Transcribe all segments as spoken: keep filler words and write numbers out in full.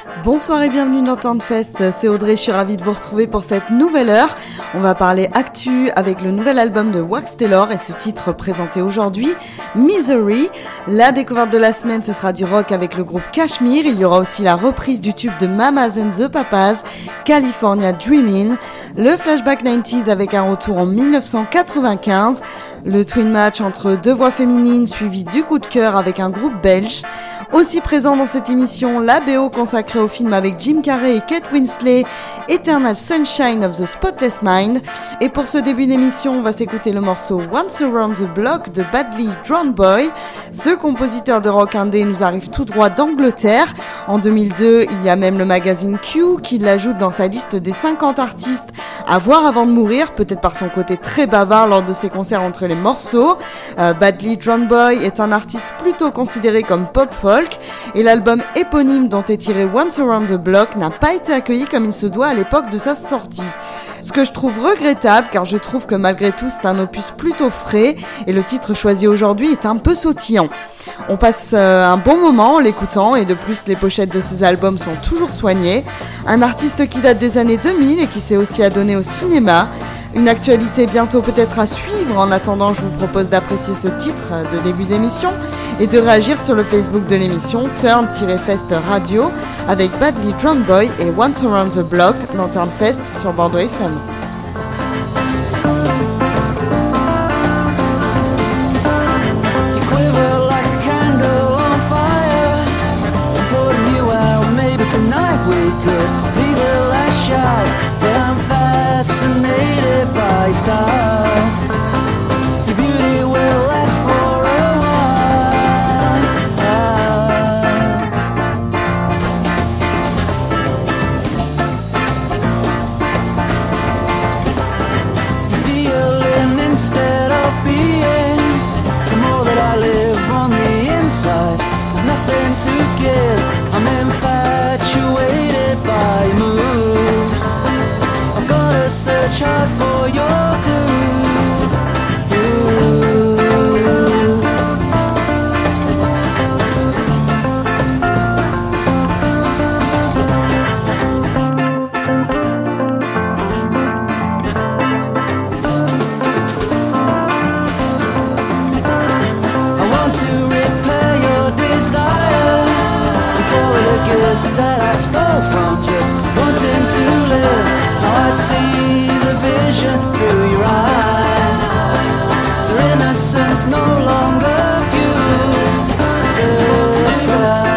Bonsoir et bienvenue dans Turnfest, c'est Audrey, je suis ravie de vous retrouver pour cette nouvelle heure. On va parler actu avec le nouvel album de Wax Taylor et ce titre présenté aujourd'hui, Misery. La découverte de la semaine, ce sera du rock avec le groupe Kashmir. Il y aura aussi la reprise du tube de Mamas and the Papas, California Dreamin'. Le flashback quatre-vingt-dix avec un retour en dix-neuf cent quatre-vingt-quinze. Le twin match entre deux voix féminines suivi du coup de cœur avec un groupe belge. Aussi présent dans cette émission, la B O consacrée au film avec Jim Carrey et Kate Winslet, Eternal Sunshine of the Spotless Mind. Et pour ce début d'émission, on va s'écouter le morceau Once Around the Block de Badly Drawn Boy. Ce compositeur de rock indé nous arrive tout droit d'Angleterre. En deux mille deux, il y a même le magazine Q qui l'ajoute dans sa liste des cinquante artistes à voir avant de mourir, peut-être par son côté très bavard lors de ses concerts entre les morceaux. Euh, Badly Drawn Boy est un artiste plutôt considéré comme pop-folk et l'album éponyme dont est tiré Once Around the Block n'a pas été accueilli comme il se doit à l'époque de sa sortie. Ce que je trouve regrettable car je trouve que malgré tout c'est un opus plutôt frais et le titre choisi aujourd'hui est un peu sautillant. On passe euh, un bon moment en l'écoutant et de plus les pochettes de ses albums sont toujours soignées. Un artiste qui date des années deux mille et qui s'est aussi adonné au cinéma. Une actualité bientôt peut-être à suivre. En attendant, je vous propose d'apprécier ce titre de début d'émission et de réagir sur le Facebook de l'émission Turn-Fest Radio avec Badly Drawn Boy et Once Around the Block dans Turnfest sur Bordeaux F M. Style. Your beauty will last for a while. You're feeling instead of being. The more that I live on the inside, there's nothing to give. I'm infatuated by your moves. I've gotta search hard for your that I stole from just wanting to live. Now I see the vision through your eyes. Their innocence no longer fused. Surprise.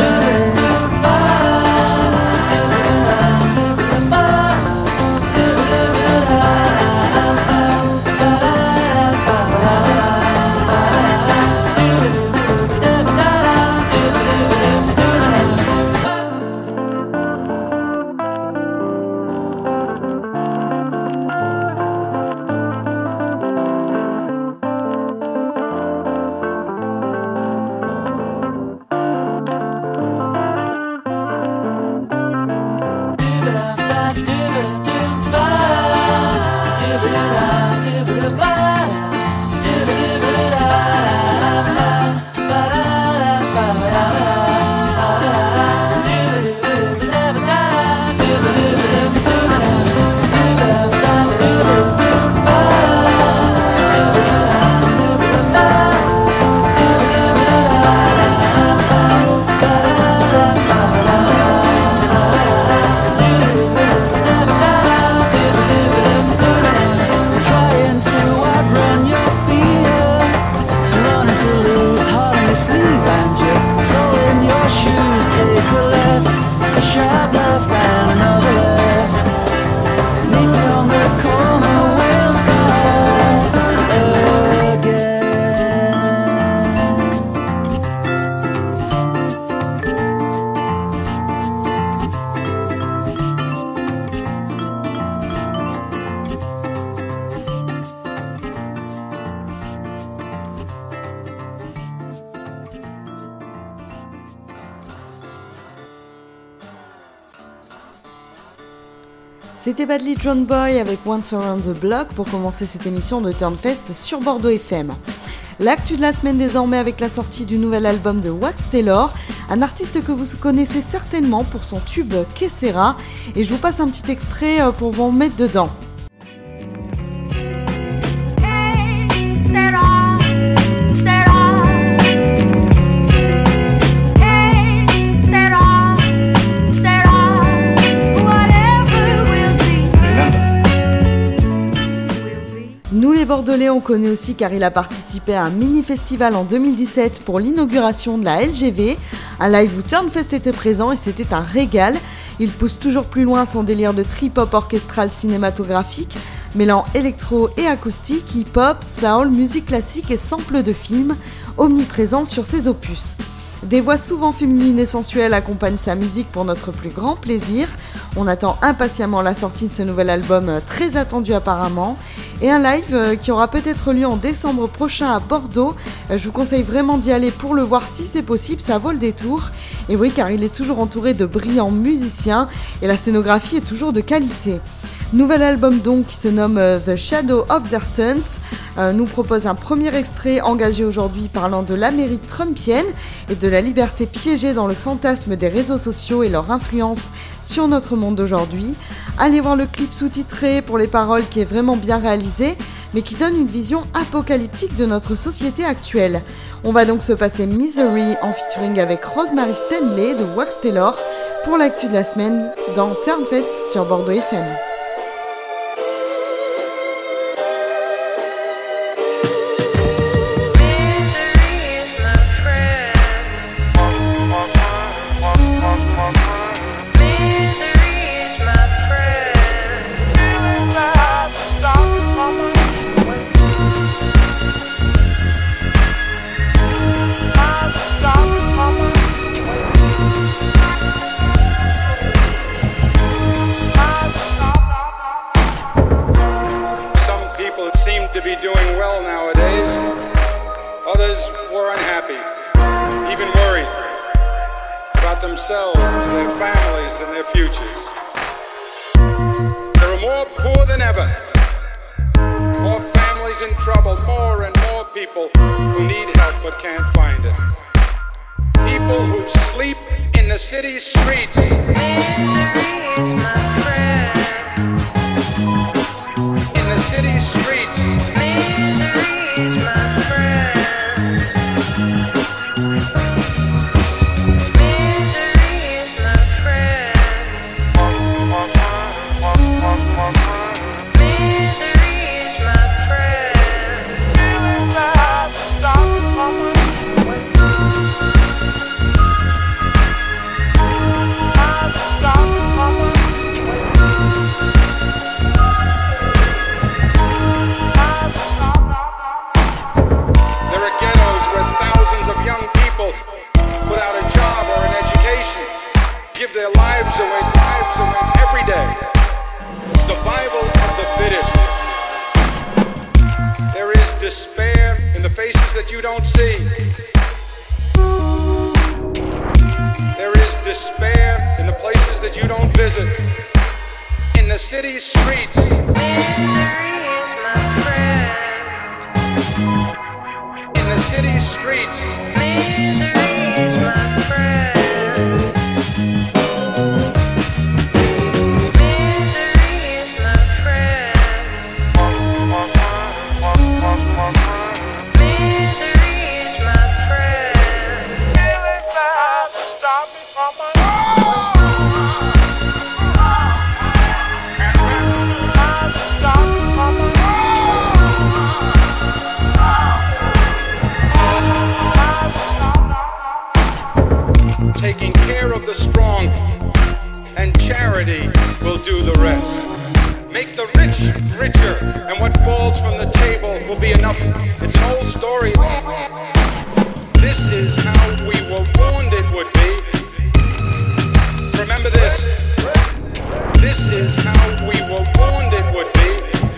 C'était Badly Drawn Boy avec Once Around the Block pour commencer cette émission de Turnfest sur Bordeaux F M. L'actu de la semaine désormais avec la sortie du nouvel album de Wax Taylor, un artiste que vous connaissez certainement pour son tube Que Sera, et je vous passe un petit extrait pour vous en mettre dedans. Nous les Bordelais, on connaît aussi car il a participé à un mini-festival en deux mille dix-sept pour l'inauguration de la L G V. Un live où Turnfest était présent et c'était un régal. Il pousse toujours plus loin son délire de trip-hop orchestral cinématographique, mêlant électro et acoustique, hip-hop, soul, musique classique et samples de films, omniprésents sur ses opus. Des voix souvent féminines et sensuelles accompagnent sa musique pour notre plus grand plaisir. On attend impatiemment la sortie de ce nouvel album très attendu apparemment. Et un live qui aura peut-être lieu en décembre prochain à Bordeaux. Je vous conseille vraiment d'y aller pour le voir si c'est possible, ça vaut le détour. Et oui, car il est toujours entouré de brillants musiciens et la scénographie est toujours de qualité. Nouvel album donc qui se nomme The Shadow of Their Sons euh, nous propose un premier extrait engagé aujourd'hui parlant de l'Amérique trumpienne et de la liberté piégée dans le fantasme des réseaux sociaux et leur influence sur notre monde d'aujourd'hui. Allez voir le clip sous-titré pour les paroles qui est vraiment bien réalisé mais qui donne une vision apocalyptique de notre société actuelle. On va donc se passer Misery en featuring avec Rosemary Stanley de Wax Taylor pour l'actu de la semaine dans Turnfest sur Bordeaux F M. To be doing well nowadays. Others were unhappy, even worried about themselves, their families, and their futures. There are more poor than ever, more families in trouble, more and more people who need help but can't find it. People who sleep in the city streets. Misery is my friend. In the city streets. Give their lives away, lives away every day. Survival of the fittest. There is despair in the faces that you don't see. There is despair in the places that you don't visit. In the city streets. Misery is my friend. In the city streets. Misery is my friend. Taking care of the strong, and charity will do the rest. Make the rich richer, and what falls from the table will be enough. It's an old story. This is how we were warned it would be. Remember this. This is how we were warned it would be.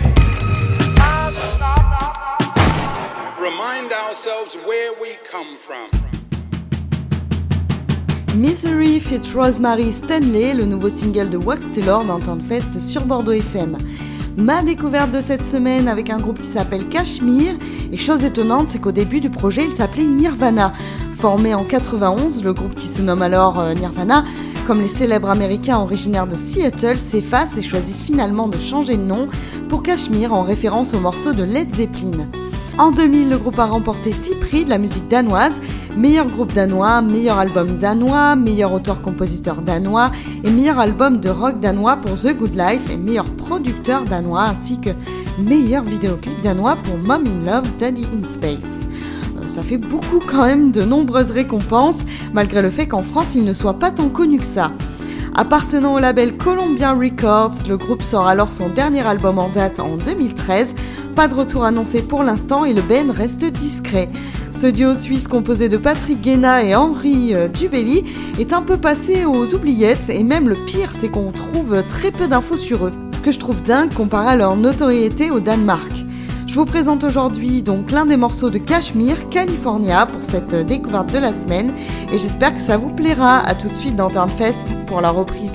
Remind ourselves where we come from. Misery feat. Rosemary Stanley, le nouveau single de Wax Taylor dans Turnfest sur Bordeaux F M. Ma découverte de cette semaine avec un groupe qui s'appelle Kashmir. Et chose étonnante, c'est qu'au début du projet, il s'appelait Nirvana. Formé en quatre-vingt-onze, le groupe qui se nomme alors euh, Nirvana, comme les célèbres américains originaires de Seattle, s'effacent et choisissent finalement de changer de nom pour Kashmir en référence au morceau de Led Zeppelin. En deux mille, le groupe a remporté six prix de la musique danoise, meilleur groupe danois, meilleur album danois, meilleur auteur-compositeur danois et meilleur album de rock danois pour The Good Life et meilleur producteur danois ainsi que meilleur vidéoclip danois pour Mom in Love, Daddy in Space. Euh, ça fait beaucoup quand même de nombreuses récompenses, malgré le fait qu'en France il ne soit pas tant connu que ça. Appartenant au label Columbia Records, le groupe sort alors son dernier album en date en deux mille treize. Pas de retour annoncé pour l'instant et le band reste discret. Ce duo suisse composé de Patrick Guéna et Henri Dubelli est un peu passé aux oubliettes et même le pire c'est qu'on trouve très peu d'infos sur eux. Ce que je trouve dingue comparé à leur notoriété au Danemark. Je vous présente aujourd'hui donc l'un des morceaux de Kashmir, California, pour cette découverte de la semaine et j'espère que ça vous plaira. À tout de suite dans Turnfest pour la reprise.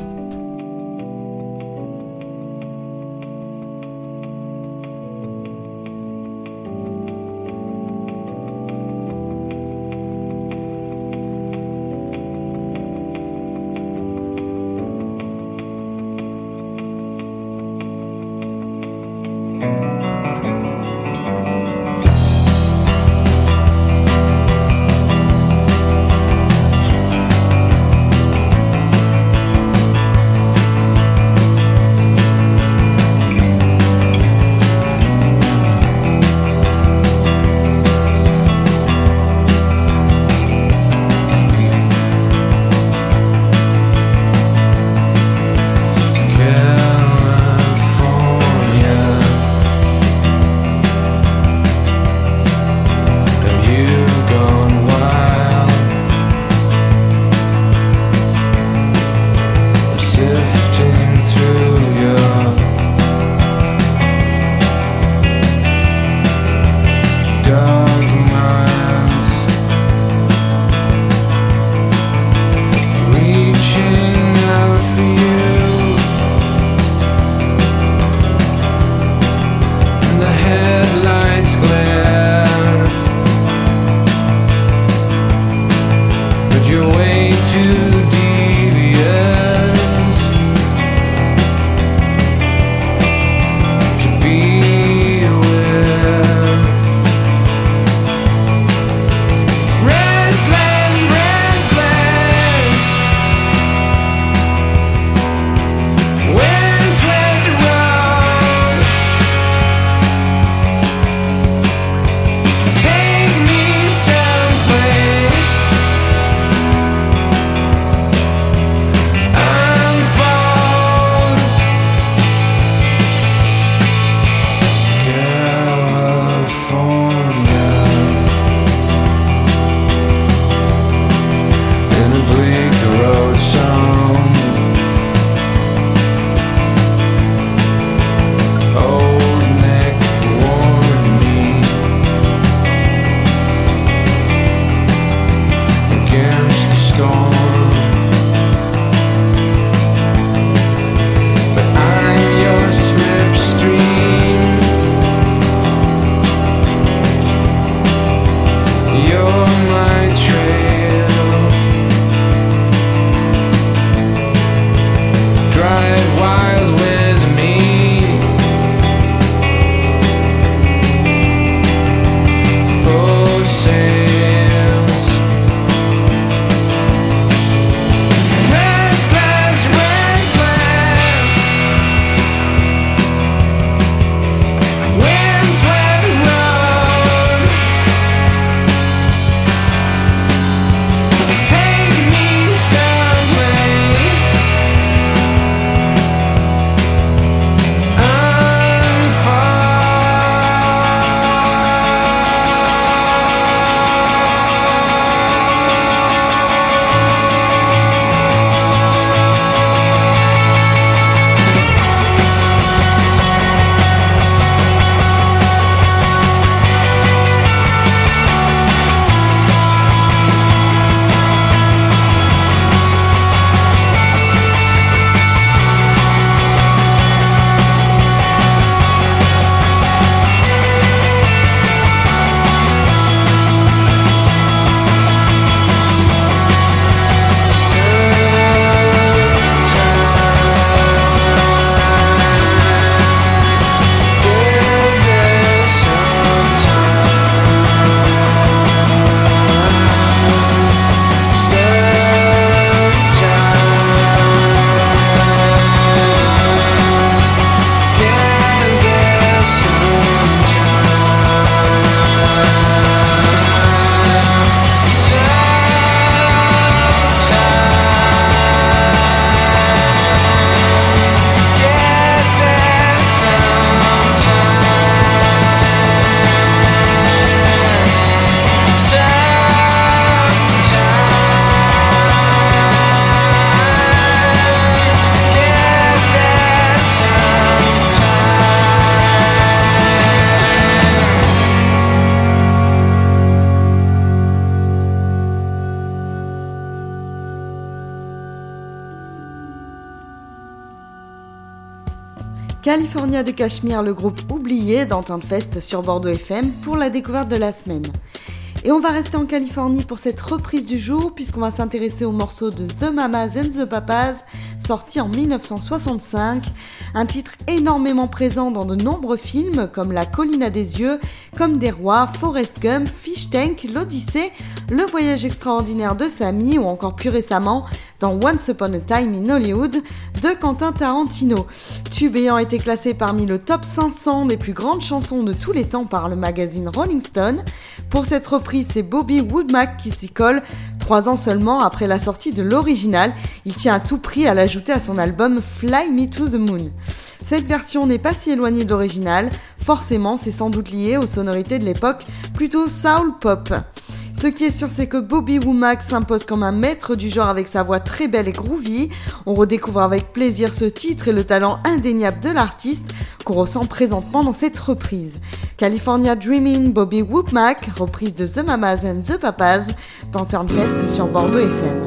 California de Cachemire, le groupe oublié d'Entente Fest sur Bordeaux F M pour la découverte de la semaine. Et on va rester en Californie pour cette reprise du jour puisqu'on va s'intéresser au morceau de The Mamas and the Papas sorti en dix-neuf cent soixante-cinq, un titre énormément présent dans de nombreux films comme La Colline à des yeux, Comme des rois, Forrest Gump, Fish Tank, L'Odyssée, Le voyage extraordinaire de Sammy ou encore plus récemment dans Once Upon a Time in Hollywood de Quentin Tarantino. Tube ayant été classé parmi le top cinq cents des plus grandes chansons de tous les temps par le magazine Rolling Stone. Pour cette reprise, c'est Bobby Womack qui s'y colle, trois ans seulement après la sortie de l'original. Il tient à tout prix à l'ajouter à son album Fly Me to the Moon. Cette version n'est pas si éloignée de l'original, forcément c'est sans doute lié aux sonorités de l'époque, plutôt soul pop. Ce qui est sûr, c'est que Bobby Womack s'impose comme un maître du genre avec sa voix très belle et groovy. On redécouvre avec plaisir ce titre et le talent indéniable de l'artiste qu'on ressent présentement dans cette reprise. California Dreamin', Bobby Womack, reprise de The Mamas and the Papas, dans Turn Fest sur Bordeaux F M.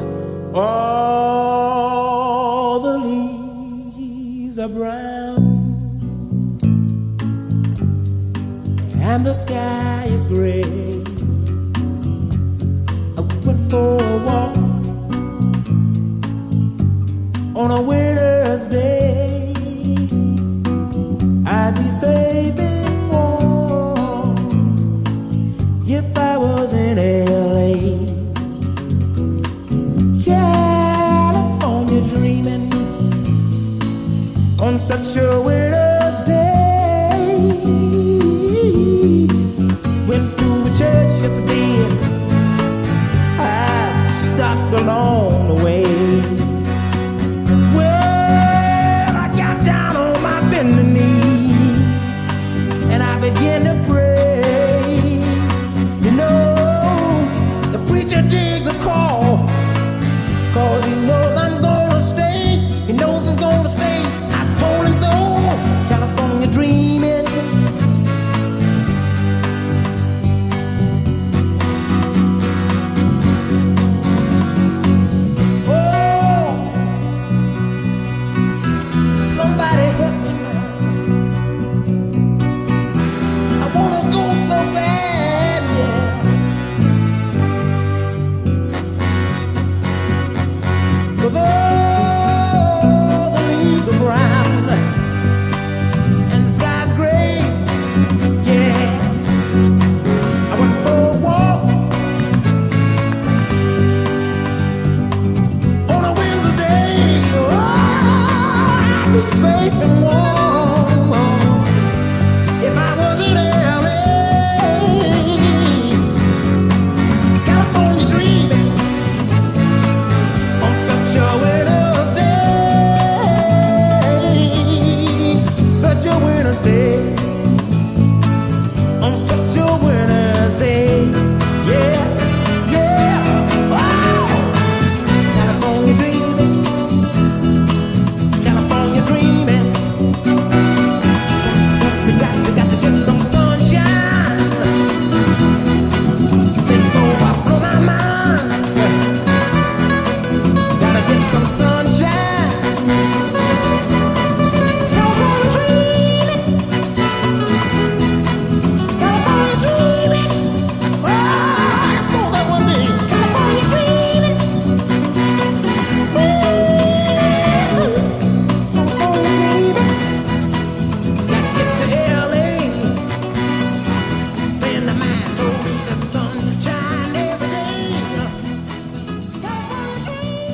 All the leaves are brown and the sky is gray. Went for a walk on a winter's day. I'd be safe and warm if I was in L A. California dreaming on such a winter's day. Went to a church yesterday, stopped along the way. Well, I got down on my bending knee and I began to pray. You know, the preacher digs a call, cause he knows I'm gonna stay. He knows I'm gonna stay. I told him so. California dreaming. Safe and warm if I was in L A. California dreaming on such a winter's day. Such a winter's day. On such a winter's day. Yeah, yeah. Wow. California dreaming. California dreaming. We got, we got to get some sunshine before I blow my mind. Gotta get some sunshine. California dreaming. California dreaming. Oh, I saw that one day. California dreaming. Ooh. Got to get to L A. Friend of mine told me the sun shine every day. California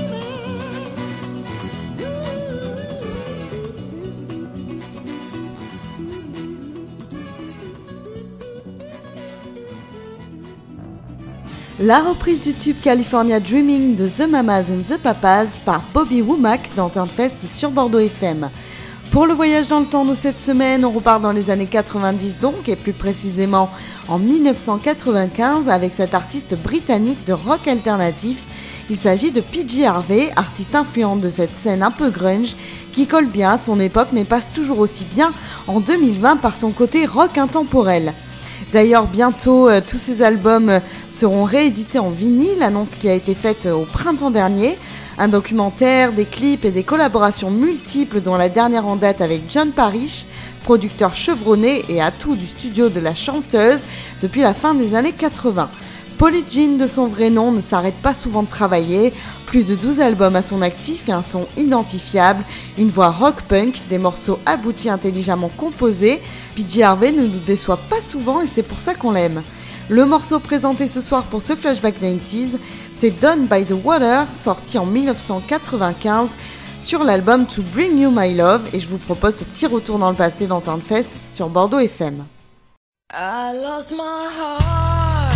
La reprise du tube California Dreaming de The Mamas and the Papas par Bobby Womack dans Turn Fest sur Bordeaux F M. Pour le voyage dans le temps de cette semaine, on repart dans les années quatre-vingt-dix donc, et plus précisément en dix-neuf cent quatre-vingt-quinze avec cet artiste britannique de rock alternatif. Il s'agit de P J Harvey, artiste influente de cette scène un peu grunge, qui colle bien à son époque mais passe toujours aussi bien en deux mille vingt par son côté rock intemporel. D'ailleurs, bientôt, euh, tous ces albums euh, seront réédités en vinyle, annonce qui a été faite euh, au printemps dernier. Un documentaire, des clips et des collaborations multiples, dont la dernière en date avec John Parrish, producteur chevronné et atout du studio de la chanteuse depuis la fin des années quatre-vingts. Polly Jean, de son vrai nom, ne s'arrête pas souvent de travailler, plus de douze albums à son actif et un son identifiable, une voix rock-punk, des morceaux aboutis intelligemment composés. P J Harvey ne nous déçoit pas souvent et c'est pour ça qu'on l'aime. Le morceau présenté ce soir pour ce Flashback quatre-vingt-dix, c'est Done by the Water, sorti en dix-neuf cent quatre-vingt-quinze sur l'album To Bring You My Love, et je vous propose ce petit retour dans le passé dans Turnfest sur Bordeaux F M. I lost my heart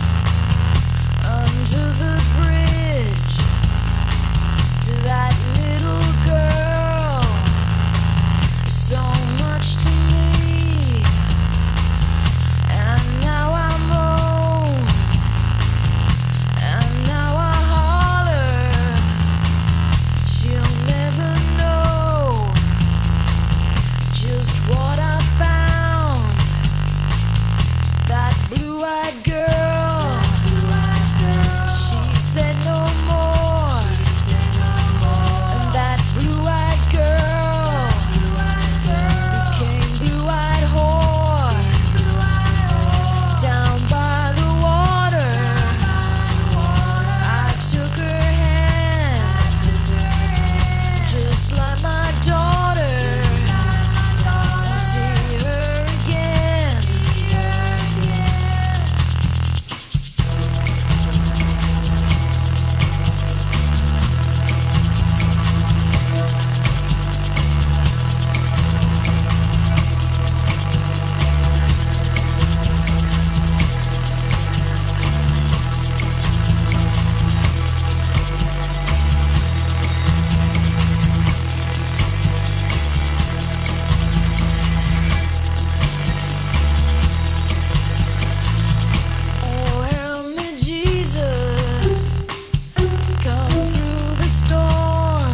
under the bridge to that little girl, so much to me, and now I'm old, and now I holler, she'll never know just what I found, that blue-eyed girl, she said no more, and that blue-eyed girl became blue-eyed whore, down by the water, I took her hand, just like my daughter, I'll see her again. Oh, help me, Jesus, come through the storm.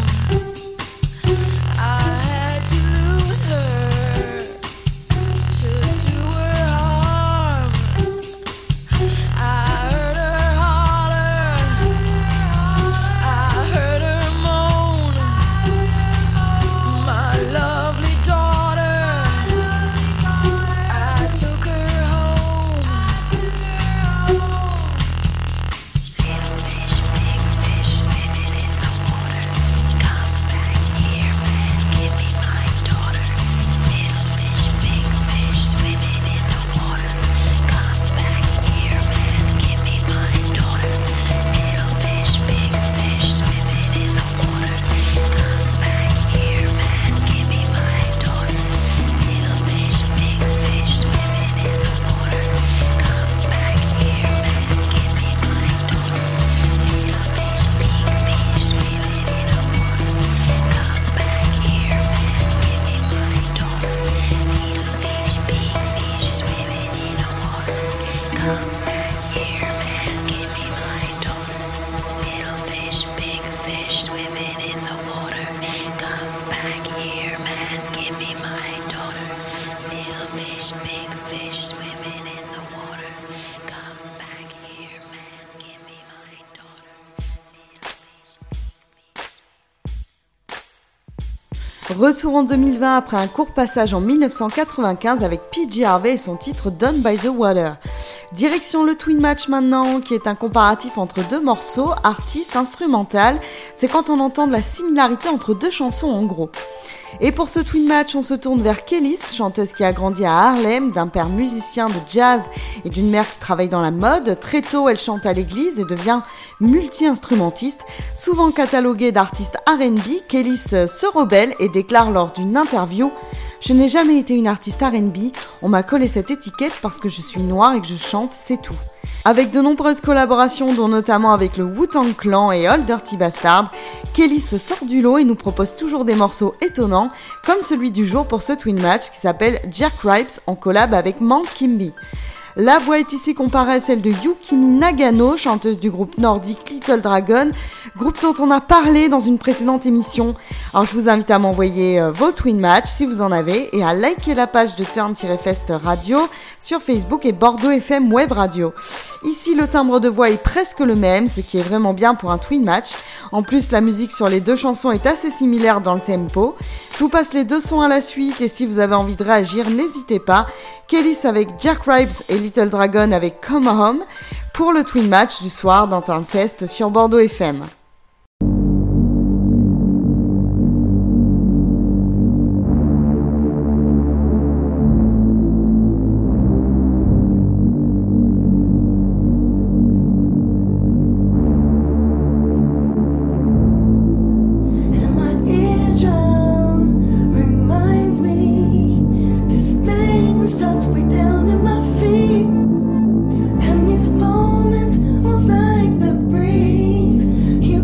I had to lose her to do her harm. I heard her holler, I heard her moan, my lovely daughter, I took her home. Little fish, big fish, swimming in the water. Come back here, man, give me my daughter. Little fish, big fish, swimming in the water. Come back here, man, give me my daughter. Little fish, big fish, swimming in the water. Come back here, man, give me my daughter. Little fish, big fish, swimming in the water. Come back here, man, give me my daughter. Little fish, big fish, swimming in the water. Come back here, man, give me my daughter. Little fish, big fish, swimming in the water. Come back here, man, give me my daughter. Little fish, big fish, swimming in the water. Come back here, man, give me my daughter. Little fish, big fish, swimming in the water. Come back here, man, give me my daughter. Retour en deux mille vingt après un court passage en dix-neuf cent quatre-vingt-quinze avec P J Harvey et son titre Done by the Water. Direction le Twin Match maintenant, qui est un comparatif entre deux morceaux, artistes, instrumental. C'est quand on entend de la similarité entre deux chansons en gros. Et pour ce Twin Match, on se tourne vers Kelis, chanteuse qui a grandi à Harlem, d'un père musicien de jazz et d'une mère qui travaille dans la mode. Très tôt, elle chante à l'église et devient multi-instrumentiste. Souvent cataloguée d'artiste R and B, Kelis se rebelle et déclare lors d'une interview « Je n'ai jamais été une artiste R and B, on m'a collé cette étiquette parce que je suis noire et que je chante, c'est tout ». Avec de nombreuses collaborations, dont notamment avec le Wu-Tang Clan et Old Dirty Bastard, Kelis sort du lot et nous propose toujours des morceaux étonnants, comme celui du jour pour ce Twin Match qui s'appelle Jerk Ripes en collab avec Mount Kimby. La voix est ici comparée à celle de Yukimi Nagano, chanteuse du groupe nordique Little Dragon, groupe dont on a parlé dans une précédente émission. Alors je vous invite à m'envoyer euh, vos Twin Match si vous en avez et à liker la page de Turn-Fest Radio sur Facebook et Bordeaux F M Web Radio. Ici le timbre de voix est presque le même, ce qui est vraiment bien pour un Twin Match. En plus la musique sur les deux chansons est assez similaire dans le tempo. Je vous passe les deux sons à la suite et si vous avez envie de réagir, n'hésitez pas. Kellys avec Jack Ribes et Little Dragon avec Come Home pour le Twin Match du soir dans Turn-Fest sur Bordeaux F M. Moments move like the breeze.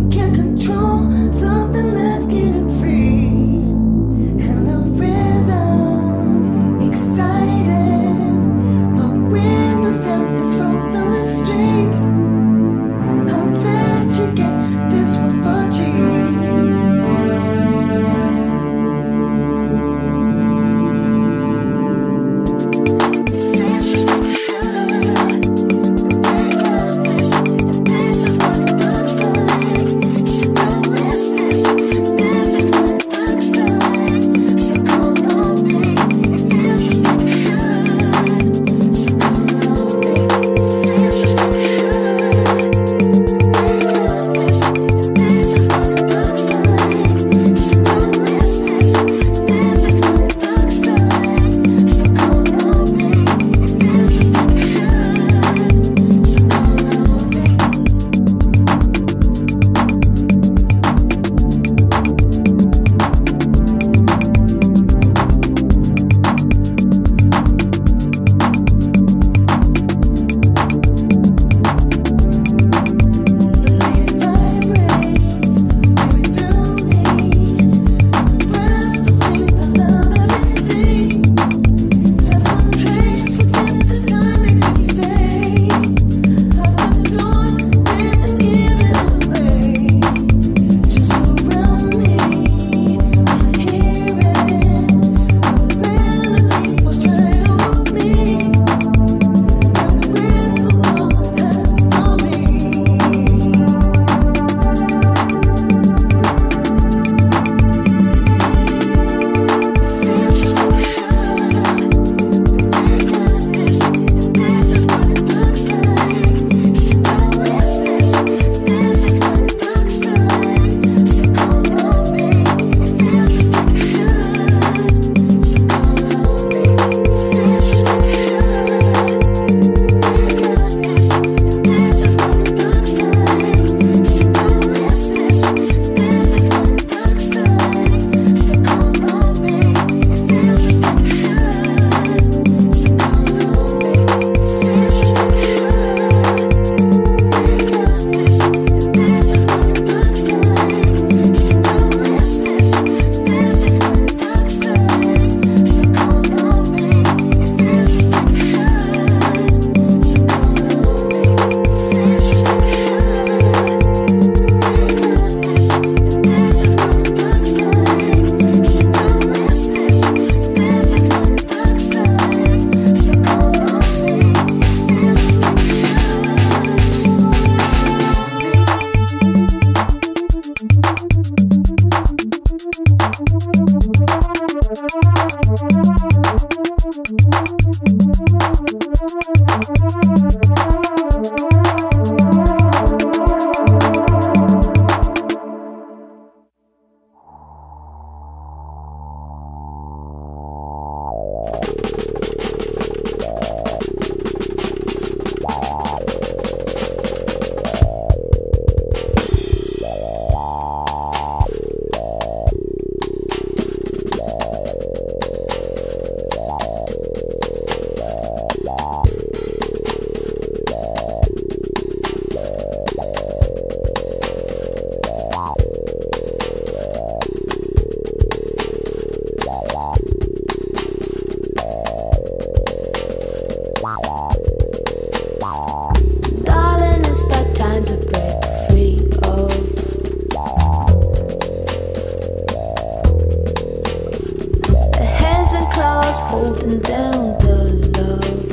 stars holding down the love.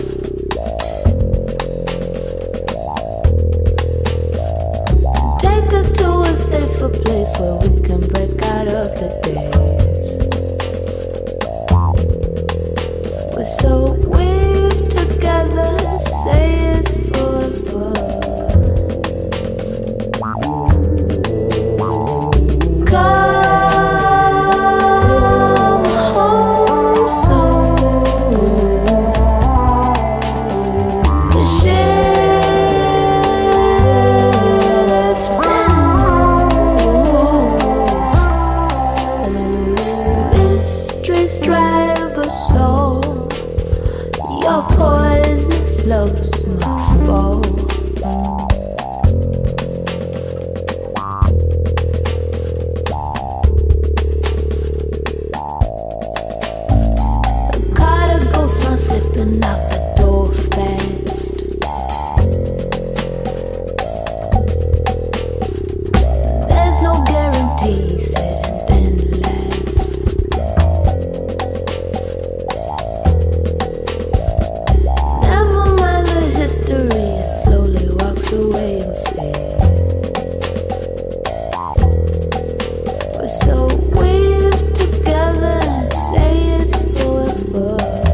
Take us to a safer place where we can break out of the days. We're so weaved together, say it's forever. Come home soon. The shifting moves, mysteries drive us all. Your poisonous love's my fall. The car goes now slipping out the door fast. There's no guarantee, said and then laughed. Never mind the history, it slowly walks away, you see. We're so weaved together, say it's forever.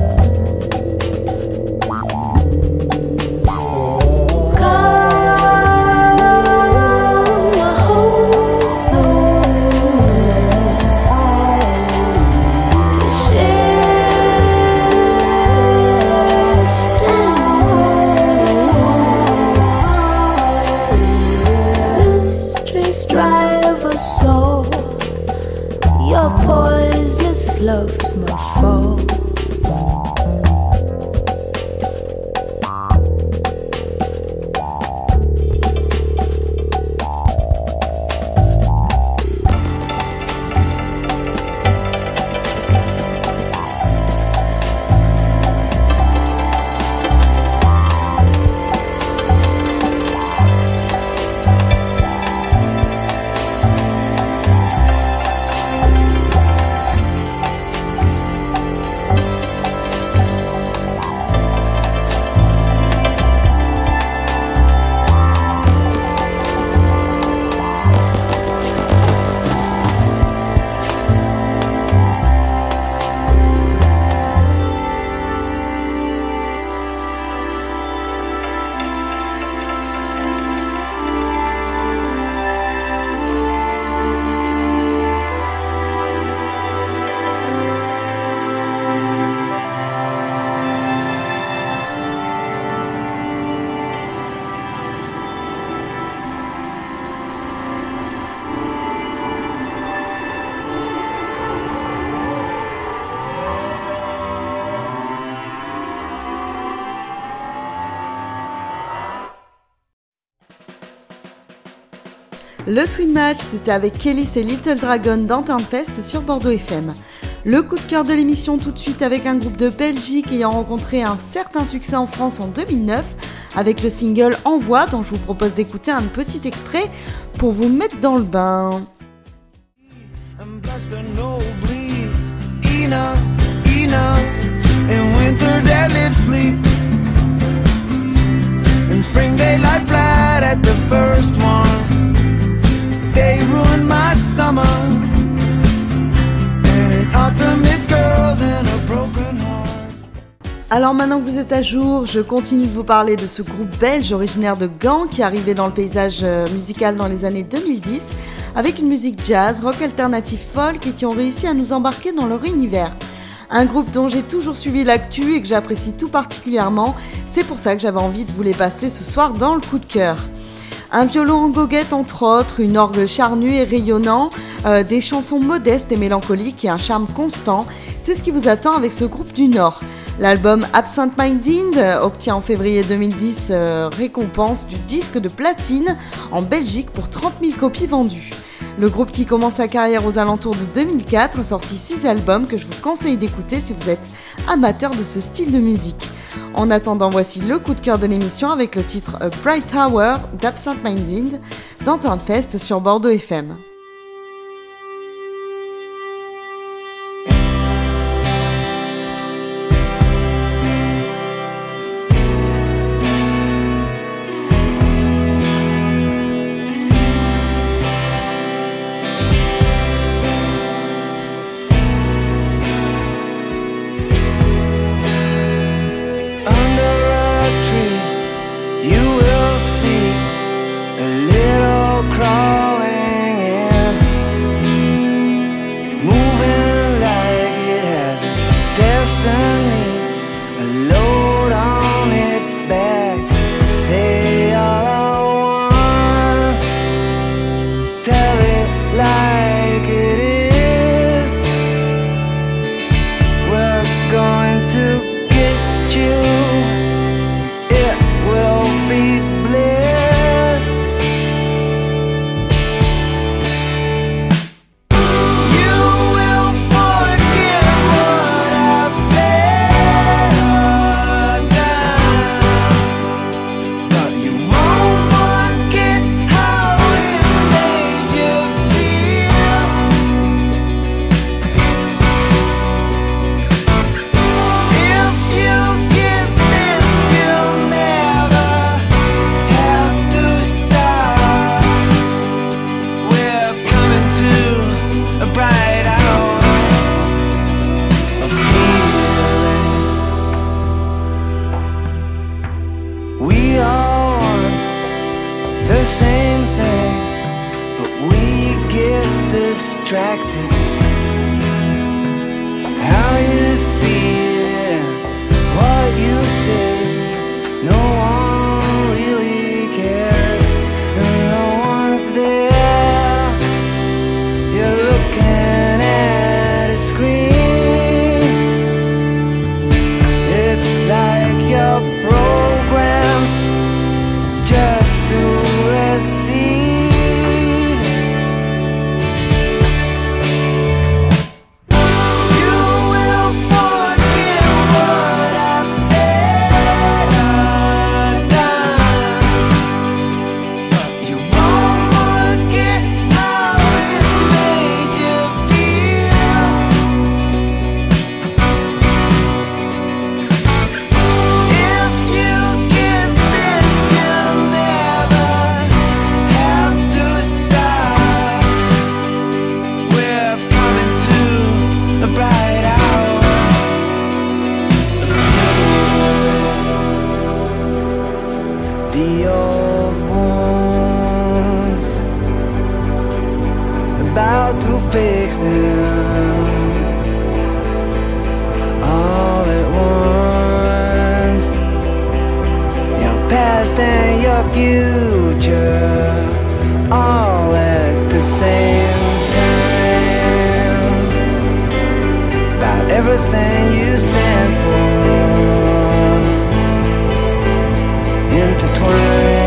Come home soon. The shifting mysteries drive us all. Your poisonous love's my fall. Le Twin Match, c'était avec Kelis et Little Dragon dans Turnfest sur Bordeaux F M. Le coup de cœur de l'émission tout de suite avec un groupe de Belgique ayant rencontré un certain succès en France en deux mille neuf avec le single Envoi dont je vous propose d'écouter un petit extrait pour vous mettre dans le bain. I'm blessed to know bleed enough, enough. In winter their lips sleep. In spring they lie flat at the first ones. They ruin my summer. And in autumn it's girls and a broken heart. Alors maintenant que vous êtes à jour, je continue de vous parler de ce groupe belge originaire de Gand qui arrivait dans le paysage musical dans les années deux mille dix avec une musique jazz, rock alternative folk et qui ont réussi à nous embarquer dans leur univers. Un groupe dont j'ai toujours suivi l'actu et que j'apprécie tout particulièrement, c'est pour ça que j'avais envie de vous les passer ce soir dans le coup de cœur. Un violon en goguette entre autres, une orgue charnue et rayonnant, euh, des chansons modestes et mélancoliques et un charme constant, c'est ce qui vous attend avec ce groupe du Nord. L'album Absent Minded obtient en février deux mille dix euh, récompense du disque de platine en Belgique pour trente mille copies vendues. Le groupe qui commence sa carrière aux alentours de deux mille quatre a sorti six albums que je vous conseille d'écouter si vous êtes amateur de ce style de musique. En attendant, voici le coup de cœur de l'émission avec le titre A Bright Hour d'Absent Minded dans Turnfest sur Bordeaux F M. future all at the same time. About everything you stand for, intertwined.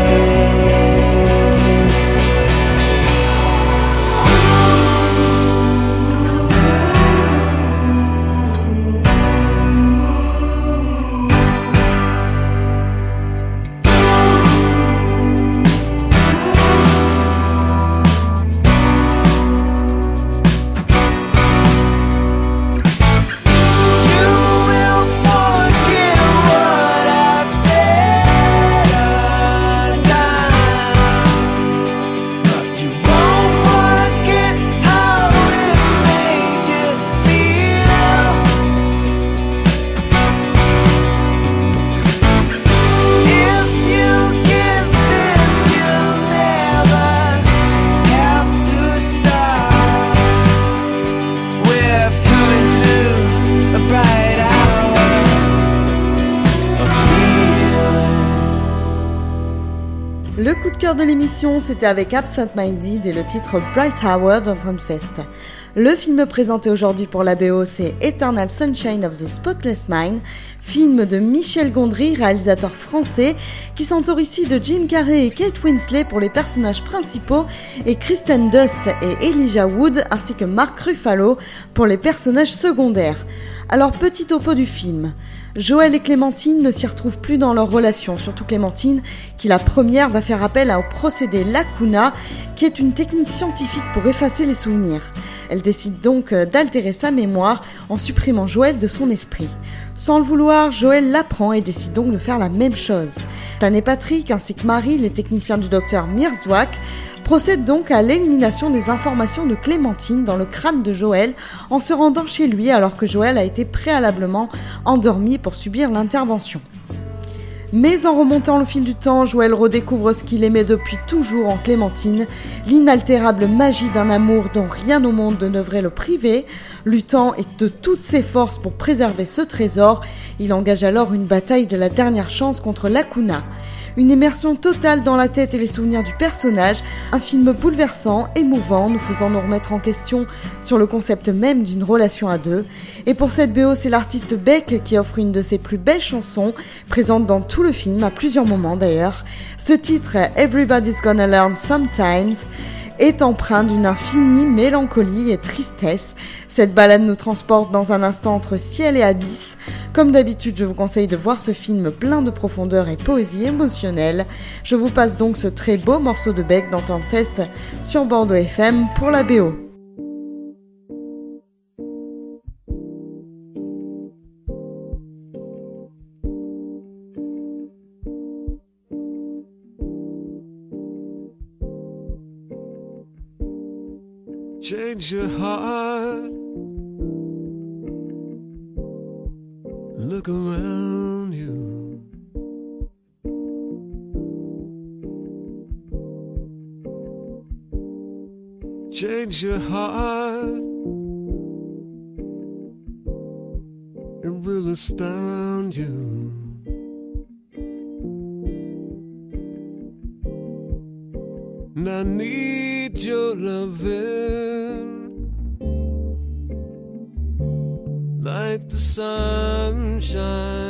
Le coup de cœur de l'émission, c'était avec Absent Minded et le titre Bright Hour d'Anton Fest. Le film présenté aujourd'hui pour la B O, c'est Eternal Sunshine of the Spotless Mind, film de Michel Gondry, réalisateur français, qui s'entoure ici de Jim Carrey et Kate Winslet pour les personnages principaux et Kristen Dunst et Elijah Wood ainsi que Mark Ruffalo pour les personnages secondaires. Alors, petit topo du film. Joël et Clémentine ne s'y retrouvent plus dans leur relation, surtout Clémentine, qui la première va faire appel au procédé Lacuna, qui est une technique scientifique pour effacer les souvenirs. Elle décide donc d'altérer sa mémoire en supprimant Joël de son esprit. Sans le vouloir, Joël l'apprend et décide donc de faire la même chose. Stan et Patrick, ainsi que Marie, les techniciens du docteur Mierzwiak, procède donc à l'élimination des informations de Clémentine dans le crâne de Joël en se rendant chez lui alors que Joël a été préalablement endormi pour subir l'intervention. Mais en remontant le fil du temps, Joël redécouvre ce qu'il aimait depuis toujours en Clémentine, l'inaltérable magie d'un amour dont rien au monde ne devrait le priver. Luttant de toutes ses forces pour préserver ce trésor, il engage alors une bataille de la dernière chance contre Lacuna. Une immersion totale dans la tête et les souvenirs du personnage, un film bouleversant, émouvant, nous faisant nous remettre en question sur le concept même d'une relation à deux. Et pour cette B O, c'est l'artiste Beck qui offre une de ses plus belles chansons, présente dans tout le film, à plusieurs moments d'ailleurs. Ce titre, Everybody's Gonna Learn Sometimes, est empreint d'une infinie mélancolie et tristesse. Cette balade nous transporte dans un instant entre ciel et abysse. Comme d'habitude, je vous conseille de voir ce film plein de profondeur et poésie émotionnelle. Je vous passe donc ce très beau morceau de Beck d'Anton Fest sur Bordeaux F M pour la B O. Change your heart. Look around you. Change your heart. It will astound you. And I need your loving like the sunshine.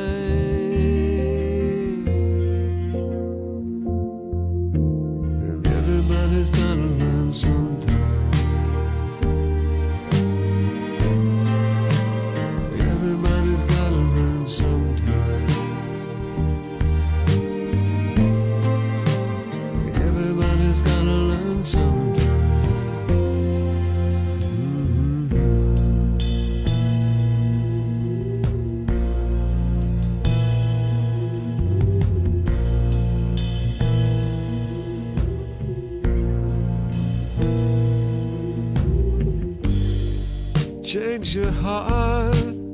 And everybody's gotta learn sometime. Everybody's gotta learn sometime. Everybody's gotta learn sometime. Change your heart.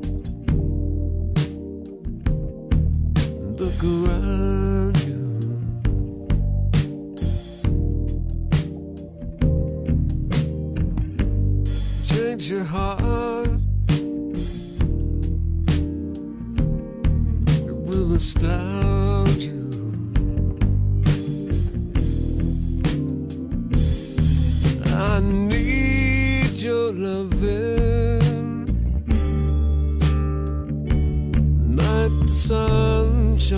Look around you. Change your heart. It will astound you. I need your loving like the sunshine.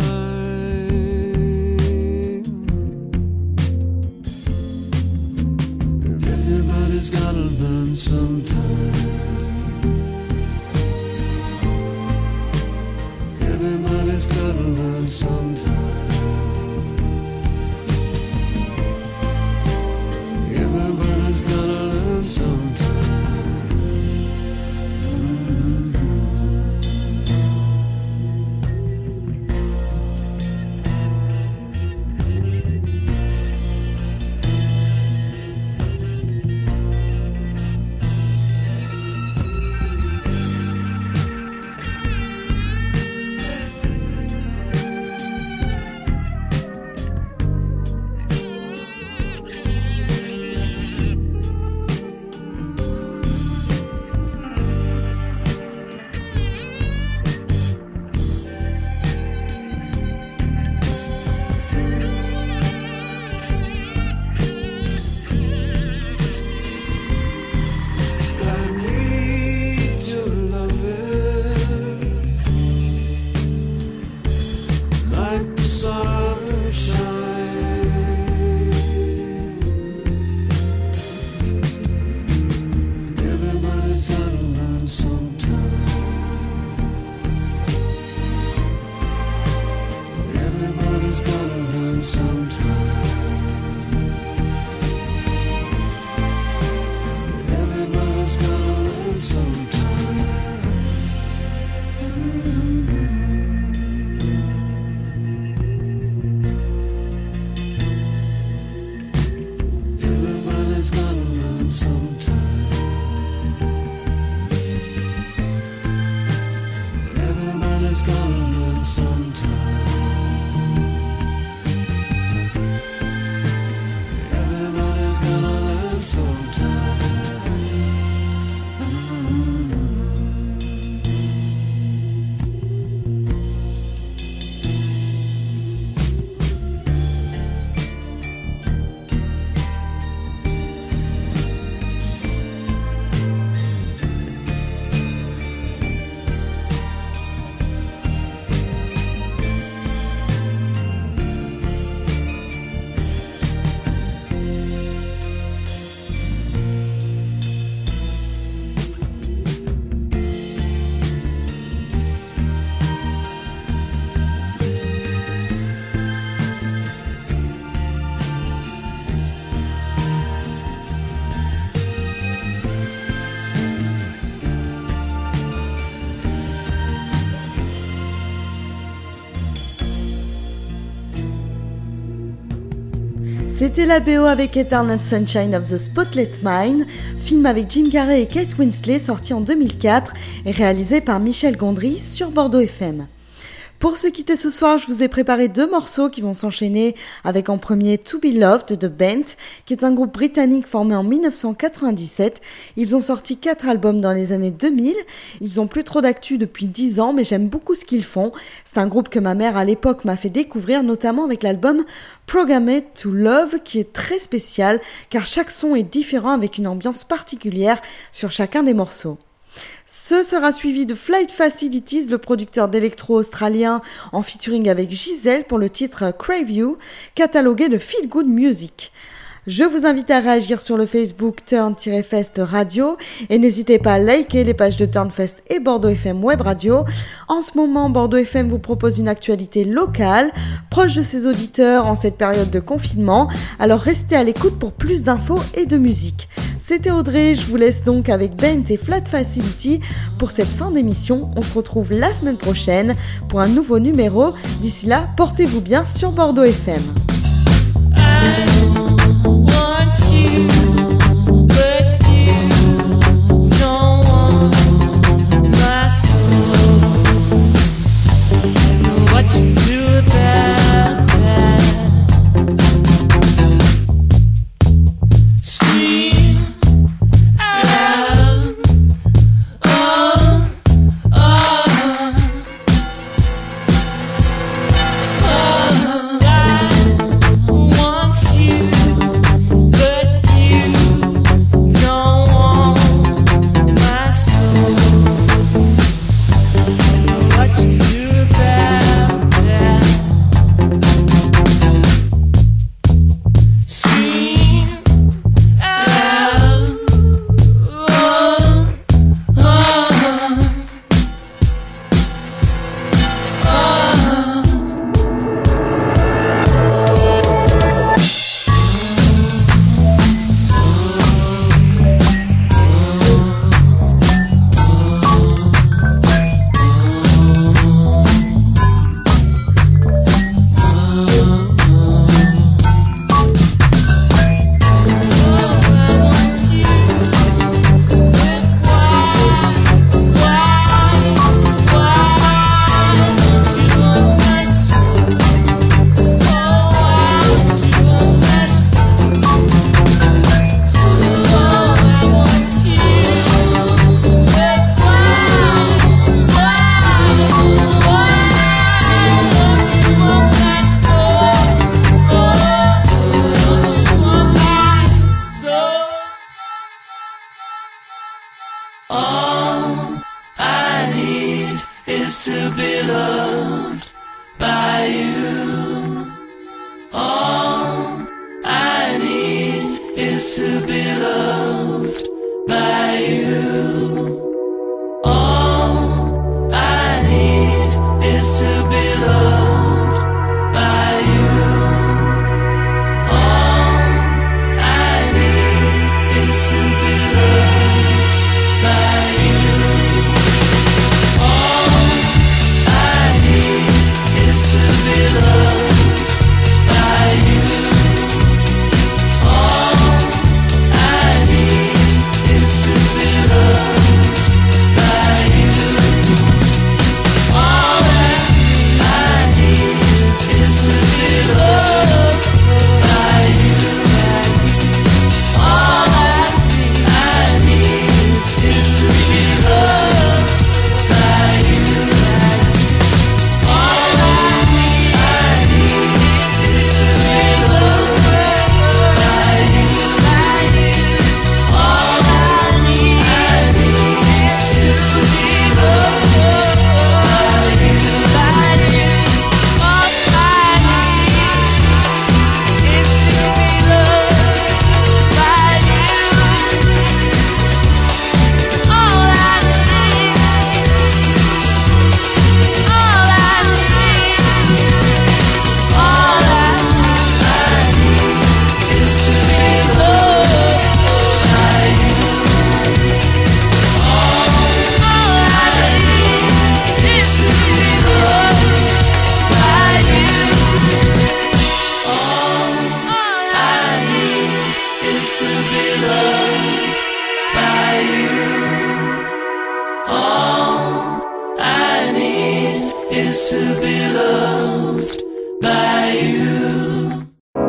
And everybody's gotta learn sometime. Everybody's gotta learn sometime. Everybody's gotta learn sometime. Mm-hmm. C'était la B O avec Eternal Sunshine of the Spotless Mind, film avec Jim Carrey et Kate Winslet sorti en deux mille quatre et réalisé par Michel Gondry sur Bordeaux F M. Pour se quitter ce soir, je vous ai préparé deux morceaux qui vont s'enchaîner avec en premier To Be Loved de Bent, qui est un groupe britannique formé en dix-neuf cent quatre-vingt-dix-sept. Ils ont sorti quatre albums dans les années deux mille. Ils ont plus trop d'actu depuis dix ans, mais j'aime beaucoup ce qu'ils font. C'est un groupe que ma mère à l'époque m'a fait découvrir, notamment avec l'album Programmed to Love, qui est très spécial, car chaque son est différent avec une ambiance particulière sur chacun des morceaux. Ce sera suivi de Flight Facilities, le producteur d'électro australien en featuring avec Gisèle pour le titre Crave You, catalogué de Feel Good Music. Je vous invite à réagir sur le Facebook Turn-Fest Radio et n'hésitez pas à liker les pages de Turnfest et Bordeaux F M Web Radio. En ce moment, Bordeaux F M vous propose une actualité locale, proche de ses auditeurs en cette période de confinement. Alors restez à l'écoute pour plus d'infos et de musique. C'était Audrey, je vous laisse donc avec Bent et Flat Facility pour cette fin d'émission. On se retrouve la semaine prochaine pour un nouveau numéro. D'ici là, portez-vous bien sur Bordeaux F M. Want you, but you don't want my soul. What you do about that? Scream out, oh, oh, oh. I want you. But you is to be loved by you. All I need is to be loved by you. All I need is to be loved by you. All I need is to be loved by you. All I need is to be loved by you. All I need is to be loved by you. All I need is to be loved by you. All I need is to be loved by you. All I need is to be loved by you. All I need is to be loved by you. All I need is to be loved by you. All I need, all I need, all I need is to be loved by you. All I need is to be loved by you. All I need is to be loved by you. All I need is to be loved by you.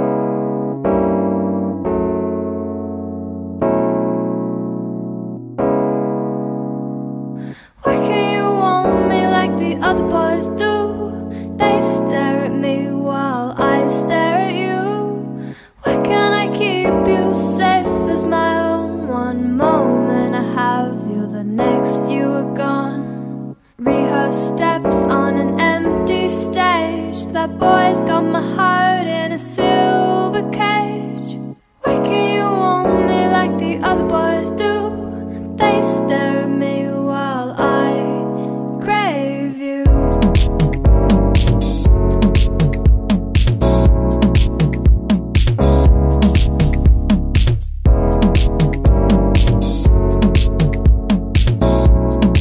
Why can't you want me like the other boys do? They stare at me while I stare at you. Why can't I keep you safe as my own? One moment I have you, the next you are gone. Rehearsed steps on an empty stage. That boy's got my heart in a silver cage. Why can't you want me like the other boys do? They stare at me while I crave you.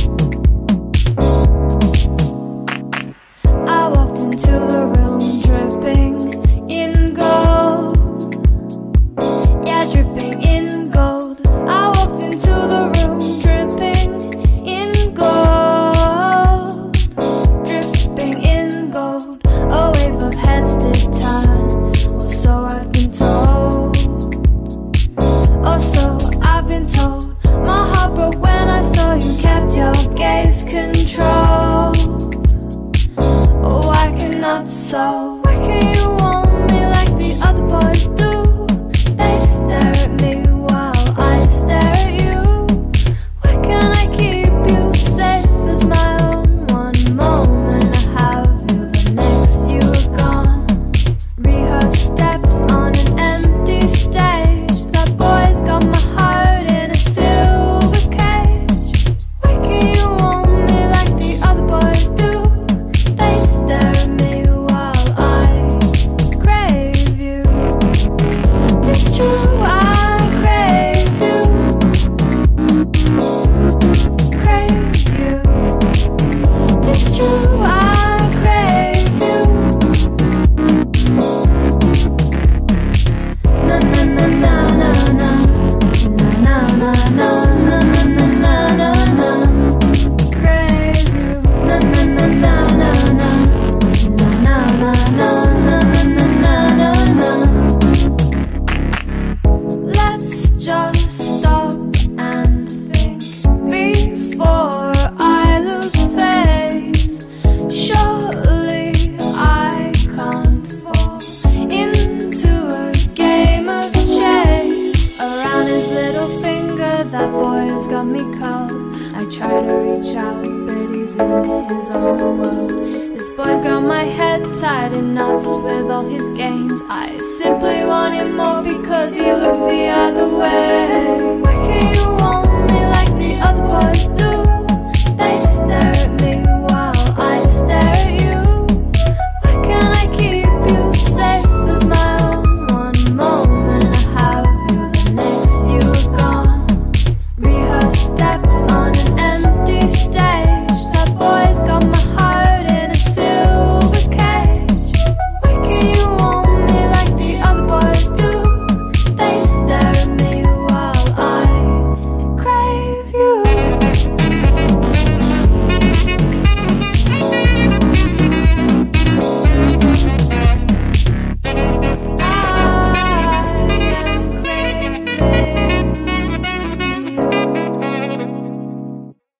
I walked into the room, dripped try to reach out, but he's in his own world. This boy's got my head tied in knots with all his games. I simply want him more because he looks the other way.